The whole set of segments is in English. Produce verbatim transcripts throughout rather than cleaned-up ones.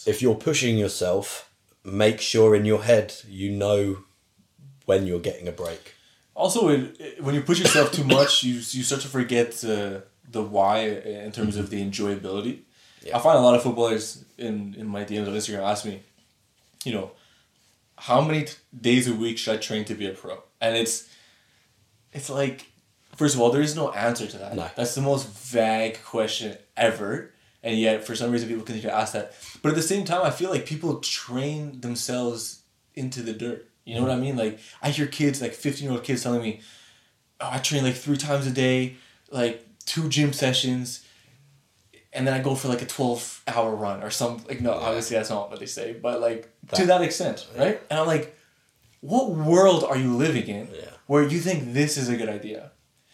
if you're pushing yourself, make sure in your head you know when you're getting a break. Also, it, it, when you push yourself too much, you you start to forget uh, the why in terms mm-hmm. of the enjoyability. Yeah. I find a lot of footballers in, in my D Ms on Instagram ask me, you know, how many t- days a week should I train to be a pro? And it's it's like, first of all, there is no answer to that. No. That's the most vague question ever. And yet, for some reason, people continue to ask that. But at the same time, I feel like people train themselves into the dirt. You know mm-hmm. what I mean? Like, I hear kids, like fifteen-year-old kids telling me, oh, I train like three times a day, like two gym sessions, and then I go for like a twelve-hour run or something. Like, no, yeah. obviously that's not what they say, but like, that, to that extent, yeah. right? And I'm like, what world are you living in yeah. where you think this is a good idea?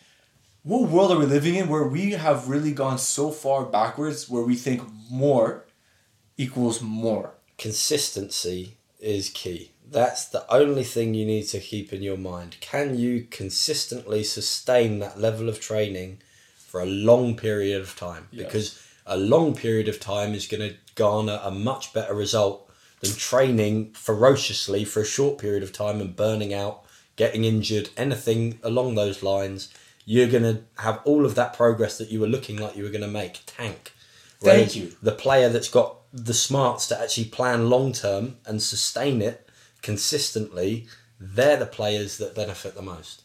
What world are we living in where we have really gone so far backwards where we think more equals more? Consistency is key. That's the only thing you need to keep in your mind. Can you consistently sustain that level of training for a long period of time? Yes. Because a long period of time is going to garner a much better result than training ferociously for a short period of time and burning out, getting injured, anything along those lines. You're going to have all of that progress that you were looking like you were going to make tank. Whereas Thank you. The player that's got the smarts to actually plan long term and sustain it consistently, they're the players that benefit the most.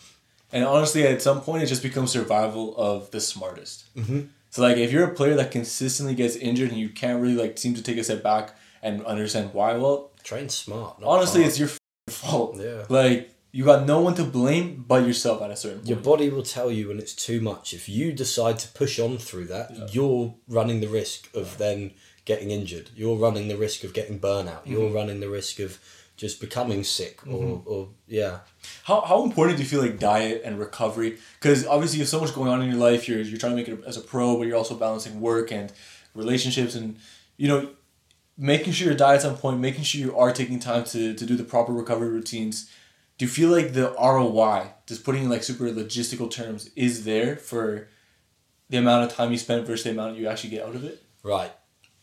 And honestly, at some point, it just becomes survival of the smartest. Mm-hmm. So, like, if you're a player that consistently gets injured and you can't really, like, seem to take a step back and understand why, well... Train smart. Not honestly, hard. It's your fault. Yeah. Like... You got no one to blame but yourself at a certain point. Your body will tell you when it's too much. If you decide to push on through that, yeah. you're running the risk of then getting injured. You're running the risk of getting burnout. Mm-hmm. You're running the risk of just becoming sick or, mm-hmm. or yeah. How how important do you feel like diet and recovery? Because obviously you have so much going on in your life. You're you're trying to make it as a pro, but you're also balancing work and relationships and, you know, making sure your diet's on point, making sure you are taking time to, to do the proper recovery routines. Do you feel like the R O I, just putting in like super logistical terms, is there for the amount of time you spend versus the amount you actually get out of it? Right.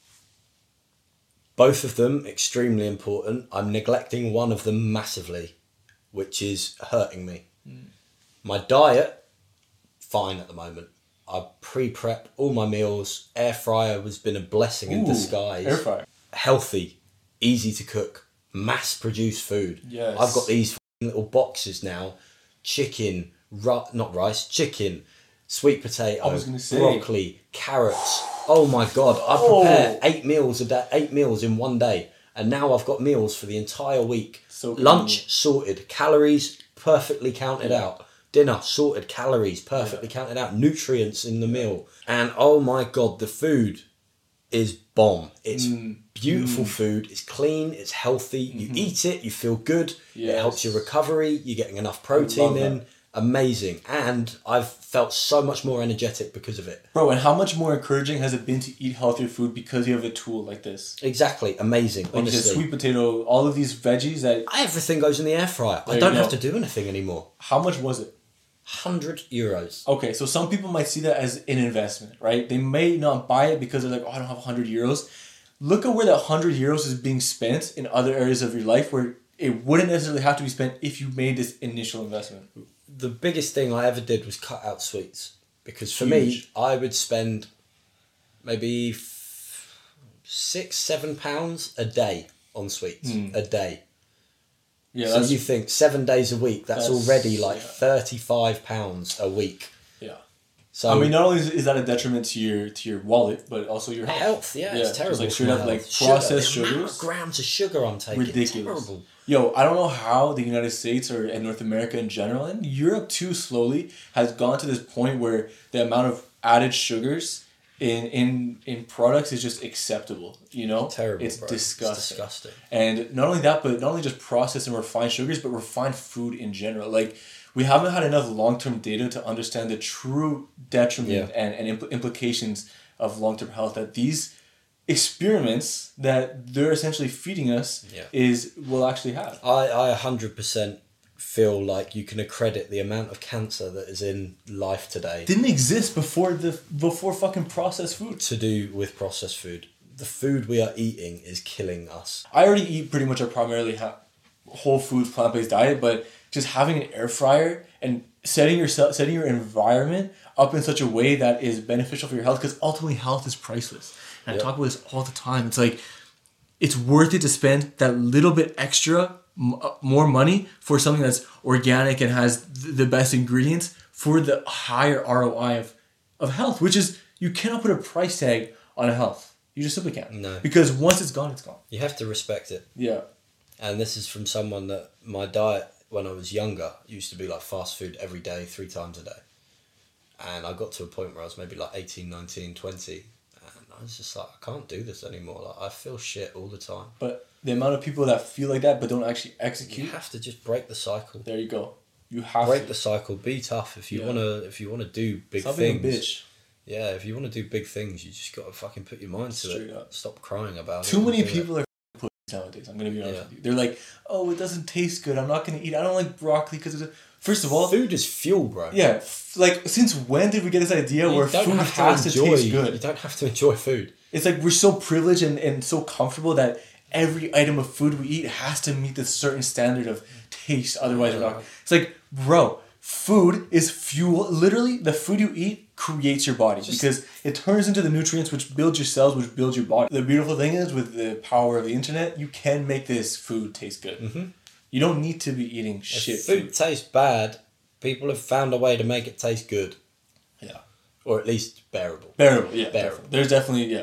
Both of them extremely important. I'm neglecting one of them massively, which is hurting me. Mm. My diet, fine at the moment. I pre-prep all my meals. Air fryer has been a blessing in Ooh, disguise. Air fryer. Healthy, easy to cook, mass-produced food. Yes. I've got these little boxes now, chicken, ru- not rice, chicken, sweet potato, I was gonna say. broccoli, carrots. Oh my God, I prepare oh. eight meals a day, eight meals in one day. And now I've got meals for the entire week. So Lunch sorted, calories perfectly counted yeah. out. Dinner sorted, calories perfectly yeah. counted out, nutrients in the meal. And oh my God, the food is bomb. It's mm. beautiful mm. food. It's clean. It's healthy. Mm-hmm. You eat it. You feel good. Yes. It helps your recovery. You're getting enough protein in. That. Amazing. And I've felt so much more energetic because of it. Bro, and how much more encouraging has it been to eat healthier food because you have a tool like this? Exactly. Amazing. Like honestly. Sweet potato, all of these veggies that... Everything goes in the air fryer. There I don't have to do anything anymore. How much was it? one hundred euros. Okay, so some people might see that as an investment, right? They may not buy it because they're like, oh, I don't have one hundred euros. Look at where that one hundred euros is being spent in other areas of your life where it wouldn't necessarily have to be spent if you made this initial investment. The biggest thing I ever did was cut out sweets. Because for Huge. me, I would spend maybe f- six, seven pounds a day on sweets. Mm. A day. Yeah, so you think seven days a week, that's, that's already like yeah. thirty-five pounds a week. Yeah. So I mean, not only is that a detriment to your to your wallet, but also your health. Health, yeah, yeah it's terrible. Like straight up, like processed sugar, sugars. Grams of sugar I'm taking. Ridiculous. It's terrible. Yo, I don't know how the United States or and North America in general, and Europe too slowly, has gone to this point where the amount of added sugars in in in products is just acceptable. You know, it's terrible. It's bro. disgusting. It's disgusting. And not only that, but not only just processed and refined sugars, but refined food in general. Like, we haven't had enough long term data to understand the true detriment yeah. and and impl- implications of long term health that these experiments that they're essentially feeding us yeah. is will actually have. I I one hundred percent feel like you can accredit the amount of cancer that is in life today. Didn't exist before the before fucking processed food. To do with processed food. the food we are eating is killing us. I already eat pretty much a primarily ha- whole foods, plant-based diet, but just having an air fryer and setting yourself, setting your environment up in such a way that is beneficial for your health, because ultimately health is priceless. And yep. I talk about this all the time. It's like, it's worth it to spend that little bit extra, m- more money for something that's organic and has th- the best ingredients for the higher R O I of, of health, which is, you cannot put a price tag on a health. You just simply can't. No. Because once it's gone, it's gone. You have to respect it. Yeah. And this is from someone that my diet when I was younger used to be like fast food every day, three times a day. And I got to a point where I was maybe like eighteen, nineteen, twenty. And I was just like, I can't do this anymore. Like, I feel shit all the time. But the amount of people that feel like that but don't actually execute. You have to just break the cycle. There you go. You have break to. the cycle. Be tough. If you yeah. wanna if you wanna do big Stop things. Being a bitch. Yeah, if you want to do big things, you just got to fucking put your mind to Straight it. Up. Stop crying about Too it. Too many people it. are pussies nowadays. I'm going to be honest yeah. with you. They're like, oh, it doesn't taste good. I'm not going to eat. I don't like broccoli because it's... First of all... Food is fuel, bro. Yeah. F- like, since when did we get this idea you where food have has to, to enjoy, taste good? You don't have to enjoy food. It's like we're so privileged and, and so comfortable that every item of food we eat has to meet this certain standard of taste. Otherwise, yeah. we're not... It's like, bro... Food is fuel. Literally, the food you eat creates your body Just, because it turns into the nutrients which build your cells, which build your body. The beautiful thing is, with the power of the internet, you can make this food taste good. Mm-hmm. You don't need to be eating if shit food. food tastes bad, people have found a way to make it taste good. Yeah. Or at least bearable. Bearable, yeah. Bearable. Definitely. There's definitely, yeah.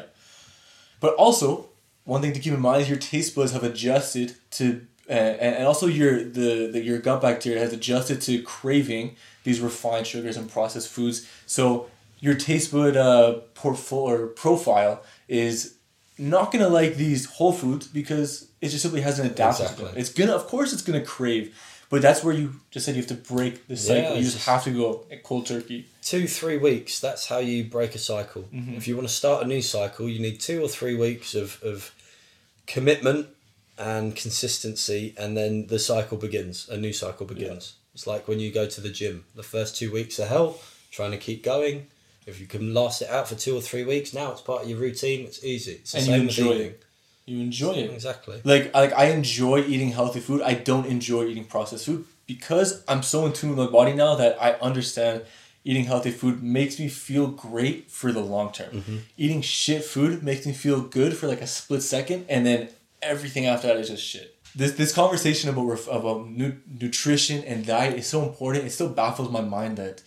But also, one thing to keep in mind is your taste buds have adjusted to... Uh, and also your the, the your gut bacteria has adjusted to craving these refined sugars and processed foods. So your taste bud uh, portfolio or profile is not gonna like these whole foods because it just simply hasn't adapted exactly. to them. It's gonna, of course, it's gonna crave, but that's where you just said you have to break the cycle. Yeah, you just have to go cold turkey. Two, three weeks. That's how you break a cycle. Mm-hmm. If you want to start a new cycle, you need two or three weeks of of commitment and consistency, and then the cycle begins. A new cycle begins. Yeah. It's like when you go to the gym. The first two weeks are hell, trying to keep going. If you can last it out for two or three weeks, now it's part of your routine. It's easy. It's the and same you enjoy with eating. it. You enjoy it. Exactly. Like, like I enjoy eating healthy food. I don't enjoy eating processed food because I'm so in tune with my body now that I understand eating healthy food makes me feel great for the long term. Mm-hmm. Eating shit food makes me feel good for like a split second, and then everything after that is just shit. This this conversation about ref, about nu- nutrition and diet is so important. It still baffles my mind that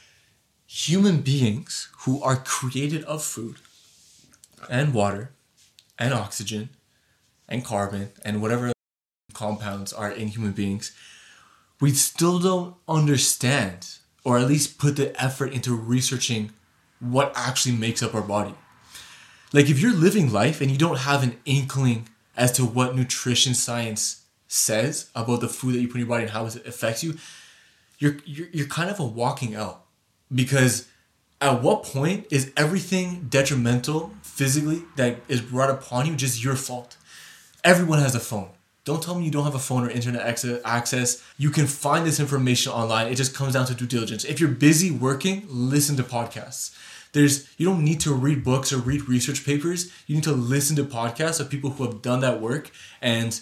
human beings who are created of food and water and oxygen and carbon and whatever compounds are in human beings, we still don't understand, or at least put the effort into researching what actually makes up our body. Like, if you're living life and you don't have an inkling as to what nutrition science says about the food that you put in your body and how it affects you, you're you're, you're kind of a walking L. Because at what point is everything detrimental physically that is brought upon you just your fault? Everyone has a phone. Don't tell me you don't have a phone or internet access. You can find this information online. It just comes down to due diligence. If you're busy working, listen to podcasts. There's you don't need to read books or read research papers. You need to listen to podcasts of people who have done that work and,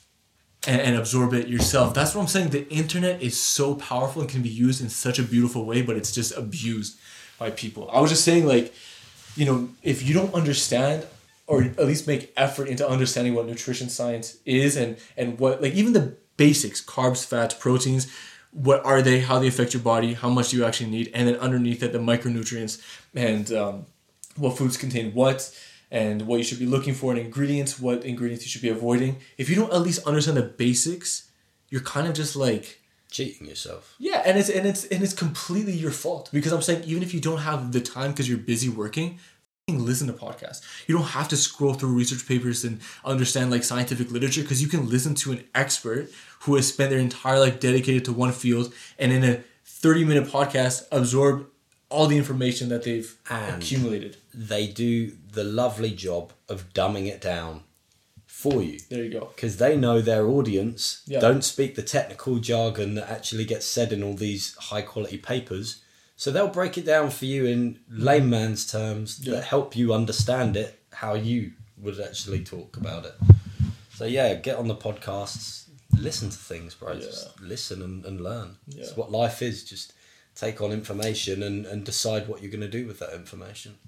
and and absorb it yourself. That's what I'm saying. The internet is so powerful and can be used in such a beautiful way, but it's just abused by people. I was just saying, like, you know, if you don't understand or at least make effort into understanding what nutrition science is and, and what, like, even the basics, carbs, fats, proteins, what are they, how they affect your body, how much do you actually need, and then underneath it, the micronutrients and um, what foods contain what, and what you should be looking for in ingredients, what ingredients you should be avoiding. If you don't at least understand the basics, you're kind of just like... cheating yourself. Yeah, and it's and it's and it's completely your fault. Because I'm saying, even if you don't have the time because you're busy working, listen to podcasts. You don't have to scroll through research papers and understand like scientific literature, because you can listen to an expert who has spent their entire life dedicated to one field, and in a thirty minute podcast absorb all the information that they've and accumulated. They do the lovely job of dumbing it down for you. There you go. Because they know their audience yeah. don't speak the technical jargon that actually gets said in all these high quality papers. So they'll break it down for you in layman's terms yeah. that help you understand it how you would actually talk about it. So yeah, get on the podcasts, listen to things, bro. Yeah. Just listen and, and learn. Yeah. It's what life is. Just take on information and, and decide what you're going to do with that information.